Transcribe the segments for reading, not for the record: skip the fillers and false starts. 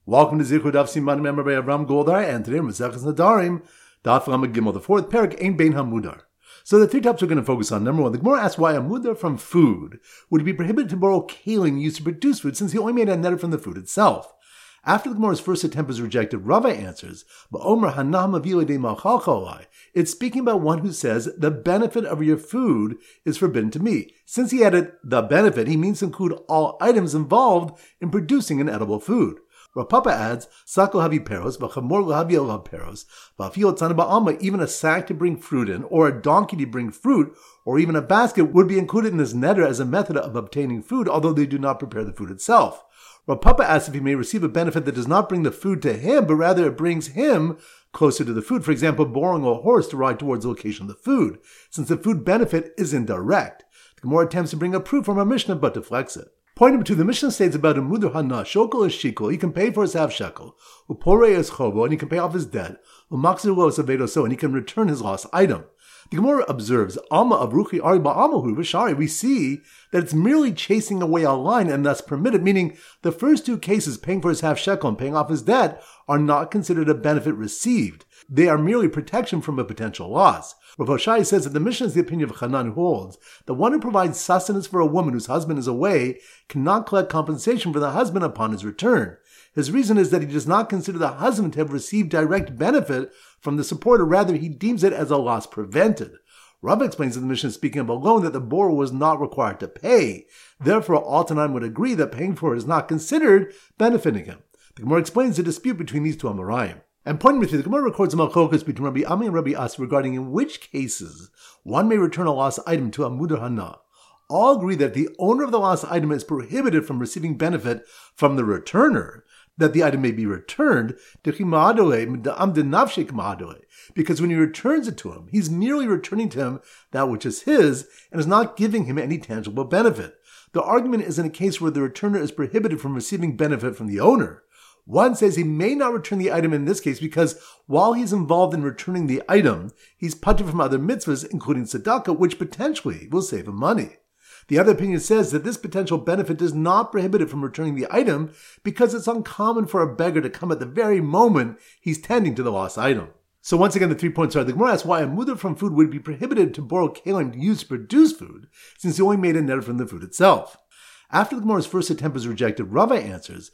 Welcome to Zichud Daf Siman Member by Avram Goldar, and today in Maseches Nadarim, Daf Lamed Gimel, the fourth parak, Ein Bein Hamudar. So the three topics we're going to focus on. Number one, the Gemara asks why a mudar from food would be prohibited to borrow kalim used to produce food, since he only made a neder from the food itself. After the Gemara's first attempt is rejected, Rava answers, it's speaking about one who says, the benefit of your food is forbidden to me. Since he added the benefit, he means to include all items involved in producing an edible food. Rav Papa adds, Sako havi peros, v'chamor havi olav peros, v'afiyot tzana ba'alma, even a sack to bring fruit in, or a donkey to bring fruit, or even a basket would be included in this neder as a method of obtaining food, although they do not prepare the food itself. Rav Papa asks if he may receive a benefit that does not bring the food to him, but rather it brings him closer to the food. For example, borrowing a horse to ride towards the location of the food, since the food benefit is indirect. The Gemara attempts to bring a proof from our Mishnah, but deflects it. Point number two, the Mishnah states about a mudar hana, shokel is shekel, he can pay for his half shekel, upore is chobo, and he can pay off his debt, umaxir lo is avedoso, and he can return his lost item. The Gemara observes, Alma avruchi ari ba'amahu v'shari, we see that it's merely chasing away a line and thus permitted, meaning the first two cases, paying for his half shekel and paying off his debt, are not considered a benefit received. They are merely protection from a potential loss. Rav Hoshai says that the Mishnah is the opinion of Hanan, who holds the one who provides sustenance for a woman whose husband is away cannot collect compensation for the husband upon his return. His reason is that he does not consider the husband to have received direct benefit from the support, or rather he deems it as a loss prevented. Rav explains in the Mishnah, speaking of a loan, that the borrower was not required to pay. Therefore, all Tanaim would agree that paying for it is not considered benefiting him. The Gemara explains the dispute between these two Amoraim. And point number three, the Gemara records a malchokas between Rabbi Ami and Rabbi As regarding in which cases one may return a lost item to a mudar hana. All agree that the owner of the lost item is prohibited from receiving benefit from the returner, that the item may be returned, because when he returns it to him, he's merely returning to him that which is his, and is not giving him any tangible benefit. The argument is in a case where the returner is prohibited from receiving benefit from the owner. One says he may not return the item in this case because while he's involved in returning the item, he's patur from other mitzvahs, including tzedakah, which potentially will save him money. The other opinion says that this potential benefit does not prohibit it from returning the item because it's uncommon for a beggar to come at the very moment he's tending to the lost item. So once again, the 3 points are, the Gemara asks why a mudar from food would be prohibited to borrow kalim used to produce food, since he only made a neder from the food itself. After the Gemara's first attempt is rejected, Rava answers,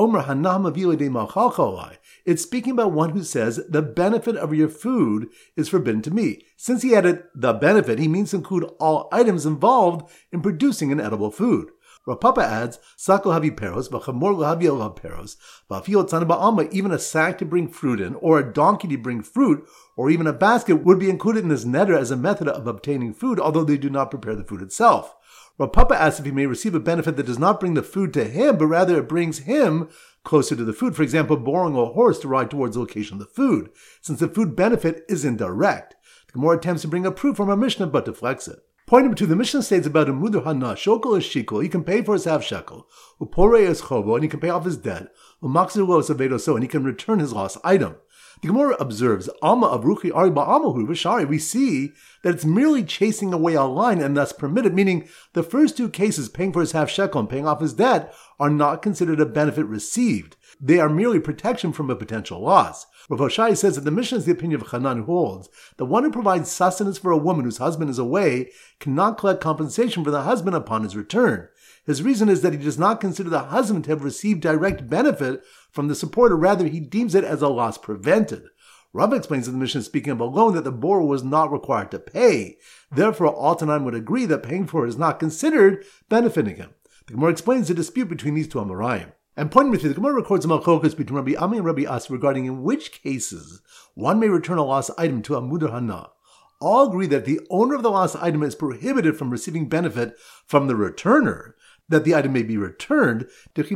it's speaking about one who says, the benefit of your food is forbidden to me. Since he added the benefit, he means to include all items involved in producing an edible food. Rav Papa adds, Sako havi peros, v'chamor havi olav peros, v'afiyot tzana ba'alma, even a sack to bring fruit in, or a donkey to bring fruit, or even a basket would be included in this neder as a method of obtaining food, although they do not prepare the food itself. Rav Papa asks if he may receive a benefit that does not bring the food to him, but rather it brings him closer to the food. For example, borrowing a horse to ride towards the location of the food, since the food benefit is indirect. The Gemara attempts to bring a proof from our Mishnah, but deflects it. Point number two, the Mishnah states about a mudar hana, shokel is shekel, he can pay for his half shekel, upore is chobo, and he can pay off his debt, umaxir lo is avedoso, and he can return his lost item. The Gemara observes, Alma avruchi ari ba'amahu v'shari, we see that it's merely chasing away a line and thus permitted, meaning the first two cases, paying for his half shekel and paying off his debt, are not considered a benefit received. They are merely protection from a potential loss. Rav Hoshai says that the Mishnah is the opinion of Hanan, who holds the one who provides sustenance for a woman whose husband is away cannot collect compensation for the husband upon his return. His reason is that he does not consider the husband to have received direct benefit from the support, or rather he deems it as a loss prevented. Rav explains in the Mishnah, speaking of a loan, that the borrower was not required to pay. Therefore, all Tanaim would agree that paying for it is not considered benefiting him. The Gemara explains the dispute between these two Amoraim. And point number three, the Gemara records a malchokas between Rabbi Ami and Rabbi As regarding in which cases one may return a lost item to a mudar hana. All agree that the owner of the lost item is prohibited from receiving benefit from the returner, that the item may be returned, because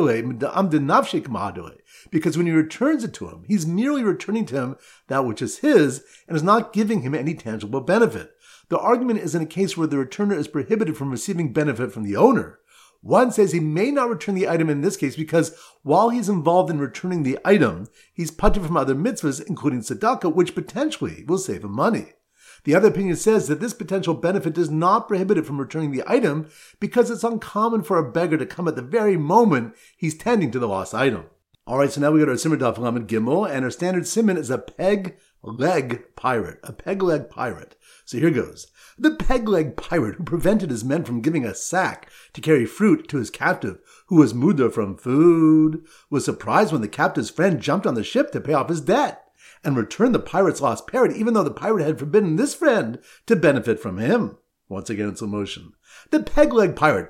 when he returns it to him, he's merely returning to him that which is his, and is not giving him any tangible benefit. The argument is in a case where the returner is prohibited from receiving benefit from the owner. One says he may not return the item in this case because while he's involved in returning the item, he's patur from other mitzvahs, including tzedakah, which potentially will save him money. The other opinion says that this potential benefit does not prohibit it from returning the item because it's uncommon for a beggar to come at the very moment he's tending to the lost item. All right, so now we go to our Simmer Daf Lamed Gimel, and our standard simon is a peg-leg pirate. A peg-leg pirate. So here goes. The peg-leg pirate who prevented his men from giving a sack to carry fruit to his captive, who was muda from food, was surprised when the captive's friend jumped on the ship to pay off his debt, and returned the pirate's lost parrot, even though the pirate had forbidden this friend to benefit from him. Once again in slow motion. The peg-leg pirate,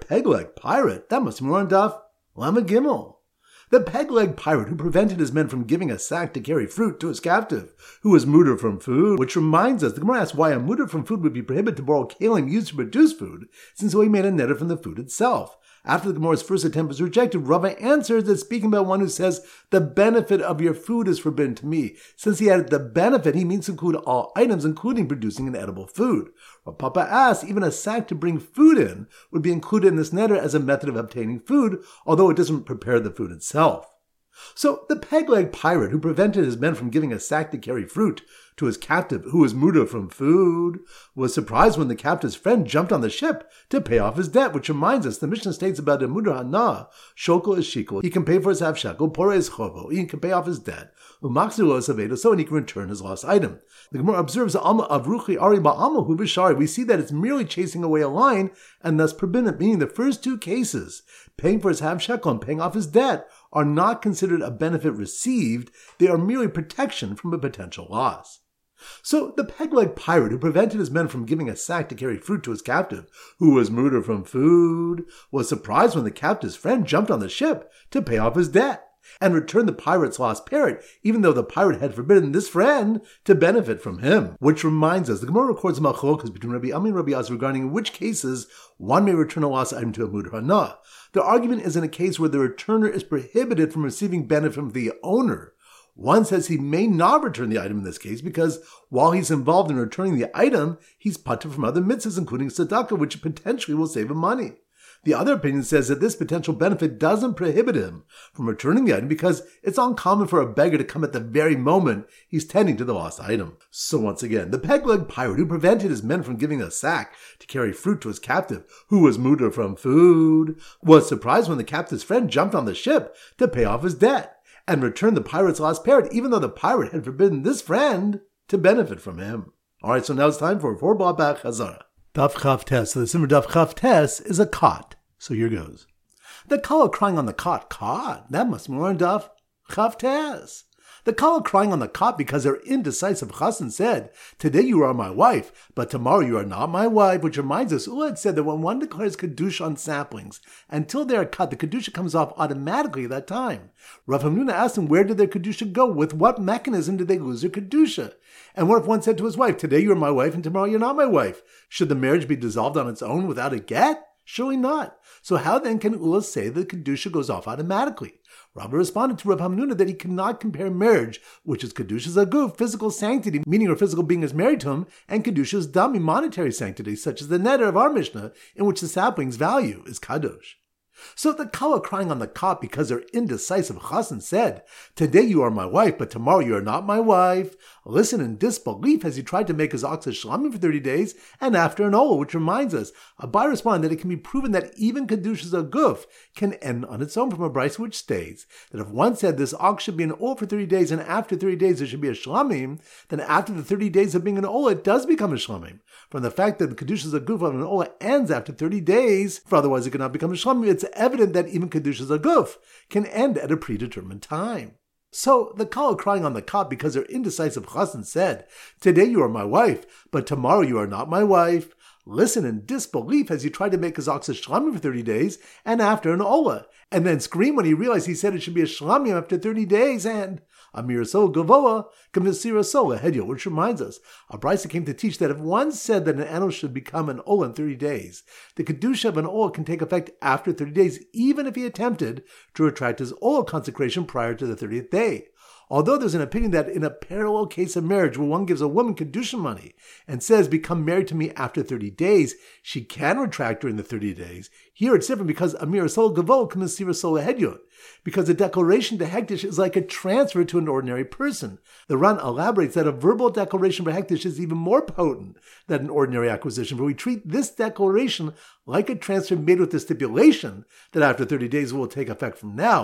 that must be more on Daf Lamed Gimel. The peg-leg pirate who prevented his men from giving a sack to carry fruit to his captive, who was mutter from food, which reminds us, the Gemara asks why a mutter from food would be prohibited to borrow kalim used to produce food, since he made a neder from the food itself. After the Gemara's first attempt was rejected, Rava answers that speaking about one who says, the benefit of your food is forbidden to me. Since he added the benefit, he means to include all items, including producing an edible food. Rav Papa asks, even a sack to bring food in would be included in this neder as a method of obtaining food, although it doesn't prepare the food itself. So the peg-leg pirate who prevented his men from giving a sack to carry fruit to his captive, who was muda from food, was surprised when the captive's friend jumped on the ship to pay off his debt, which reminds us, the Mishnah states about the muda hana, shokel is shekel, he can pay for his half shekel, pora is chovo, he can pay off his debt, umaxilo is avedo, so and he can return his lost item. The Gemara observes, alma avruchi ari ba'alma hu b'shari, we see that it's merely chasing away a line, and thus forbidden, meaning the first two cases, paying for his half shekel and paying off his debt, are not considered a benefit received, they are merely protection from a potential loss. So the peg-leg pirate who prevented his men from giving a sack to carry fruit to his captive, who was muda from food, was surprised when the captive's friend jumped on the ship to pay off his debt, and returned the pirate's lost parrot, even though the pirate had forbidden this friend to benefit from him. Which reminds us, the Gemara records machlokas between Rabbi Ami and Rabbi Az regarding in which cases one may return a lost item to a muda hana. The argument is in a case where the returner is prohibited from receiving benefit from the owner. One says he may not return the item in this case because while he's involved in returning the item, he's patur from other mitzvahs, including tzedakah, which potentially will save him money. The other opinion says that this potential benefit doesn't prohibit him from returning the item because it's uncommon for a beggar to come at the very moment he's tending to the lost item. So once again, the peg-leg pirate who prevented his men from giving a sack to carry fruit to his captive, who was muda from food, was surprised when the captive's friend jumped on the ship to pay off his debt, and returned the pirate's lost parrot, even though the pirate had forbidden this friend to benefit from him. All right, so now it's time for 4 Bach Hazara. Daf Chav Tes. So the Simmer Daf Chav Tes is a cot. So here goes. The kala crying on the cot. That must be more in Daf Chav Tes. The kala crying on the cot because her indecisive chassan said, today you are my wife, but tomorrow you are not my wife, which reminds us, Ula had said that when one declares kedusha on saplings, until they are cut, the kedusha comes off automatically at that time. Rav Hamnuna asked him, where did their kedusha go? With what mechanism did they lose their kedusha? And what if one said to his wife, today you are my wife, and tomorrow you're not my wife? Should the marriage be dissolved on its own without a get? Surely not. So how then can Ula say that kedusha goes off automatically? Rabbi responded to Rav Hamnuna that he cannot compare marriage, which is kedusha's aguf, physical sanctity, meaning her physical being is married to him, and kedusha's dami, monetary sanctity, such as the neder of our Mishnah, in which the sapling's value is kadosh. So the kala crying on the cot because her indecisive chassan said, today you are my wife, but tomorrow you are not my wife, listen in disbelief as he tried to make his ox a shlamim for 30 days, and after an olah, which reminds us, Abai responded that it can be proven that even kedusha's aguf can end on its own from a brisa which states that if one said this ox should be an olah for 30 days, and after 30 days there should be a shlamim, then after the 30 days of being an olah, it does become a shlamim. From the fact that the kedusha's aguf of an olah ends after 30 days, for otherwise it cannot become a shlamim, it's evident that even kedusha's aguf can end at a predetermined time. So the kala crying on the cot because her indecisive chassan said, today you are my wife, but tomorrow you are not my wife, listen in disbelief as he tried to make his ox a shlamim for 30 days, and after an olah, and then scream when he realized he said it should be a shlamim after 30 days, and Amir Sol Gavoa, Kamisira Sol Hedyo, which reminds us, a brisa came to teach that if one said that an animal should become an olah in 30 days, the kedusha of an olah can take effect after 30 days, even if he attempted to retract his olah consecration prior to the 30th day. Although there's an opinion that in a parallel case of marriage where one gives a woman kedusha money and says, become married to me after 30 days, she can retract during the 30 days. Here it's different because Amir Sol Gavo Kamisira Sol Hedyot, because the declaration to Hektish is like a transfer to an ordinary person. The Ran elaborates that a verbal declaration for Hektish is even more potent than an ordinary acquisition, for we treat this declaration like a transfer made with the stipulation that after 30 days it will take effect from now.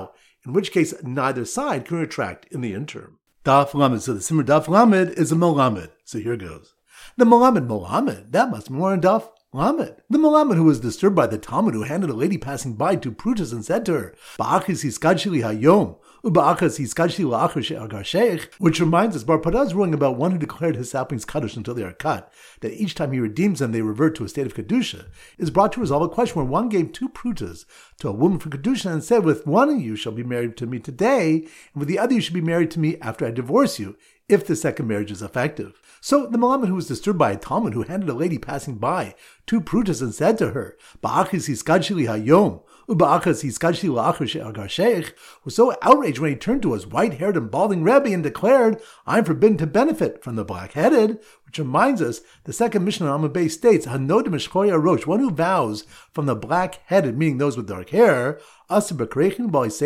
in which case neither side can retract in the interim. Daf Lamed. So the Simmer Daf Lamed is a Melamed. So here goes. The Melamed, that must be more in Daf Lamed. The Melamed who was disturbed by the Talmud who handed a lady passing by to Prutas and said to her, Ba'achis hiskadshili hayom, uba'achas hiskadshili la'achar she'agar sheikh, which reminds us Bar Pada's ruling about one who declared his saplings kaddish until they are cut, that each time he redeems them they revert to a state of kedusha, is brought to resolve a question where one gave 2 prutas to a woman for kedusha and said, with one of you shall be married to me today, and with the other you should be married to me after I divorce you, if the second marriage is effective. So the Melamed who was disturbed by a Talmud who handed a lady passing by 2 prutas and said to her, Ba'achis hiskadshili hayom, uba'achas hiskadshili la'achar she'agar sheikh, was so outraged when he turned to his white-haired and balding Rebbe and declared, I'm forbidden to benefit from the black-headed, which reminds us, the second Mishnah on Amud Beis states, Hanod mishchoya rosh, one who vows from the black-headed, meaning those with dark hair, he's forbidden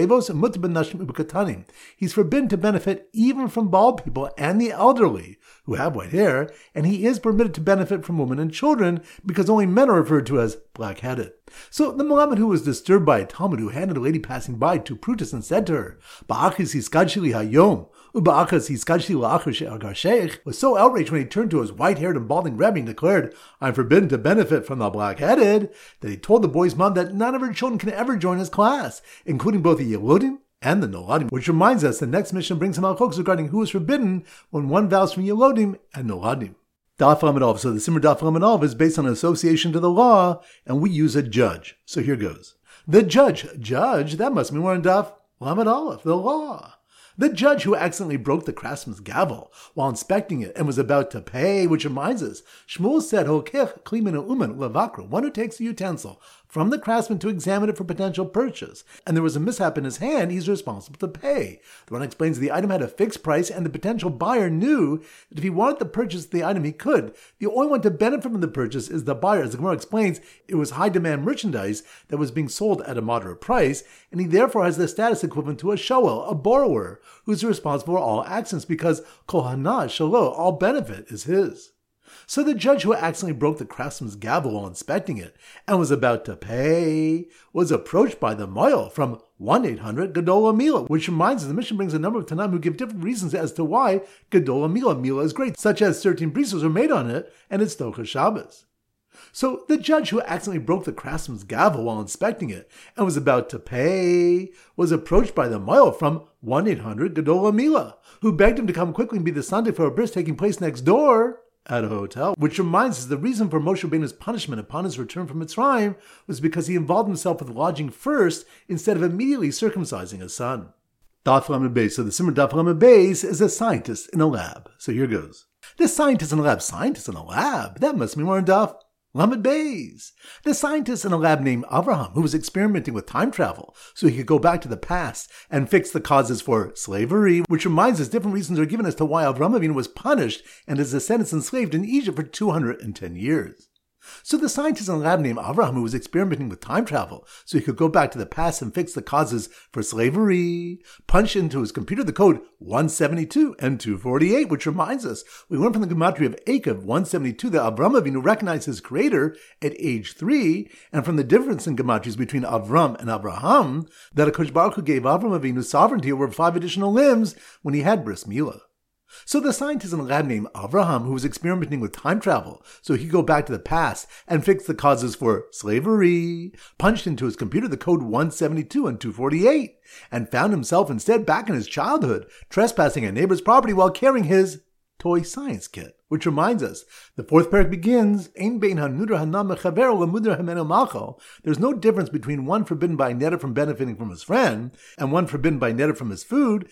to benefit even from bald people and the elderly who have white hair, and he is permitted to benefit from women and children because only men are referred to as black-headed. So the Melamed who was disturbed by a Talmud who handed a lady passing by 2 prutas and said to her, Ba'achis hiskadshili hayom, uba'achas hiskadshili la'achar she'agar sheikh, was so outraged when he turned to his white-haired and balding Rebbe and declared, I'm forbidden to benefit from the black-headed, that he told the boy's mom that none of her children can ever join his class, including both the Yeludim and the Noladim, which reminds us the next mission brings some halachos regarding who is forbidden when one vows from Yeludim and Noladim. Daf Lamed Aleph. So the Simmer Daf Lamed Aleph is based on an association to the law, and we use a judge. So here goes. The judge, that must be more in Daf Lamed Aleph, the law. The judge who accidentally broke the craftsman's gavel while inspecting it and was about to pay, which reminds us, Shmuel said, Hokech klimin uman levakra, one who takes the utensil from the craftsman to examine it for potential purchase, and there was a mishap in his hand, he's responsible to pay. The one explains the item had a fixed price, and the potential buyer knew that if he wanted to purchase the item, he could. The only one to benefit from the purchase is the buyer. As the Gemara explains, it was high-demand merchandise that was being sold at a moderate price, and he therefore has the status equivalent to a shoel, a borrower, who's responsible for all actions, because kol hana shalo, all benefit is his. So the judge who accidentally broke the craftsman's gavel while inspecting it and was about to pay was approached by the moil from 1-800-GADOL Mila, which reminds us the Mishnah brings a number of Tanaim who give different reasons as to why Gadol Mila is great, such as 13 brisos are made on it and it's Stocha Shabbos. So the judge who accidentally broke the craftsman's gavel while inspecting it and was about to pay was approached by the moil from 1-800-GADOL Mila, who begged him to come quickly and be the Sunday for a bris taking place next door at a hotel, which reminds us the reason for Moshe Rabbeinu's punishment upon his return from Mitzrayim was because he involved himself with lodging first instead of immediately circumcising his son. Daf Lamed Beis. So the Simmer Daf Lamed Beis is a scientist in a lab. So here goes. The scientist in a lab, that must be more in Daf Lamed Beis. The scientist in a lab named Avraham, who was experimenting with time travel so he could go back to the past and fix the causes for slavery, which reminds us different reasons are given as to why Avraham Avinu was punished and his descendants enslaved in Egypt for 210 years. So the scientist in a lab named Avraham, who was experimenting with time travel so he could go back to the past and fix the causes for slavery, punched into his computer the code 172 and 248, which reminds us, we learned from the gematria of Ekev 172 that Avram Avinu recognized his creator at age 3, and from the difference in gematrias between Avram and Abraham, that HaKadosh Baruch Hu gave Avram Avinu sovereignty over 5 additional limbs when he had bris milah. So the scientist in a lab named Avraham, who was experimenting with time travel so he could go back to the past and fix the causes for slavery, punched into his computer the code 172 and 248, and found himself instead back in his childhood, trespassing a neighbor's property while carrying his toy science kit. Which reminds us, the 4th parak begins, Ein bein hanudar hanam mechaver lemudar hamenu malcho. There's no difference between one forbidden by neder from benefiting from his friend, and one forbidden by neder from his food,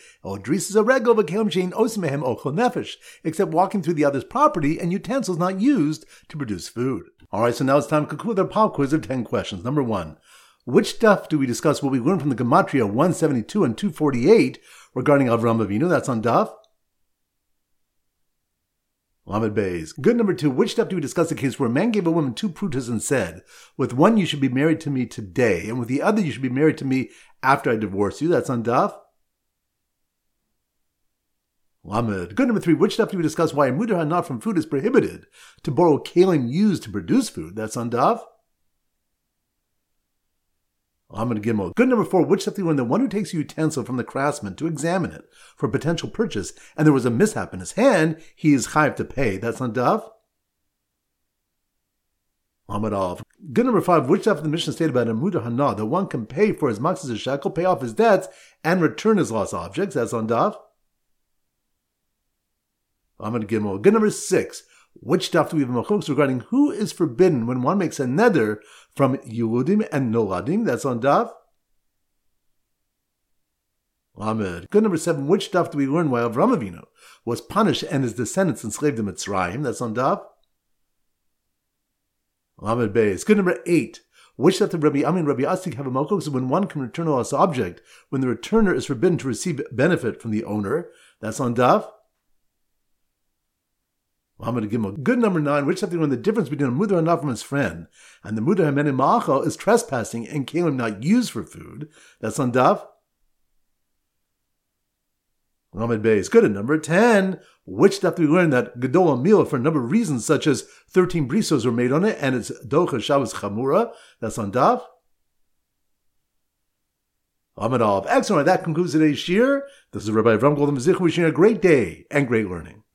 except walking through the other's property and utensils not used to produce food. Alright, so now it's time to conclude our pop quiz of 10 questions. Number 1. Which stuff do we discuss what we learned from the gematria 172 and 248 regarding Avram Avinu? That's on Daf Lamed Beis. Good. Number 2. Which step do we discuss the case where a man gave a woman 2 prutas and said, with one you should be married to me today, and with the other you should be married to me after I divorce you? That's on Daf Lamed. Good. Number 3. Which step do we discuss why a mudar hana from food is prohibited to borrow kalim used to produce food? That's on Daf Amud Gimel. Good number 4. Which stuff do you learn? The one who takes a utensil from the craftsman to examine it for potential purchase, and there was a mishap in his hand, he is chayav to pay. That's on Daf. Amud Aleph. Good number 5. Which stuff the Mishnah stated about Amuda Hana? The one can pay for his matzahs shekel, pay off his debts, and return his lost objects. That's on Daf. Amud Gimel. Good number 6. Which stuff do we have machlokes regarding who is forbidden when one makes a neder from Yehudim and Noladim? That's on Daf. Amud. Good number 7. Which stuff do we learn why Avraham Avinu was punished and his descendants enslaved in Mitzrayim? That's on Daf. Amud Beis. Good number 8. Which stuff did Rabbi Ami and Rabbi Asik have a machlokes when one can return a lost object when the returner is forbidden to receive benefit from the owner? That's on Daf. Amud Gimel. Good number 9. Which stuff do you learn the difference between a mudar hana from his friend and the mudar hamenim ma'achal is trespassing and kalim not used for food? That's on Daf. Amud Beis. Good. At number 10. Which stuff do we learn that Gedol meal for a number of reasons, such as 13 brisos were made on it, and it's Docha Shabbos Chamura? That's on Daf. Amud Aleph. Excellent. That concludes today's shir. This is Rabbi Avram Golden Mizich wishing you a great day and great learning.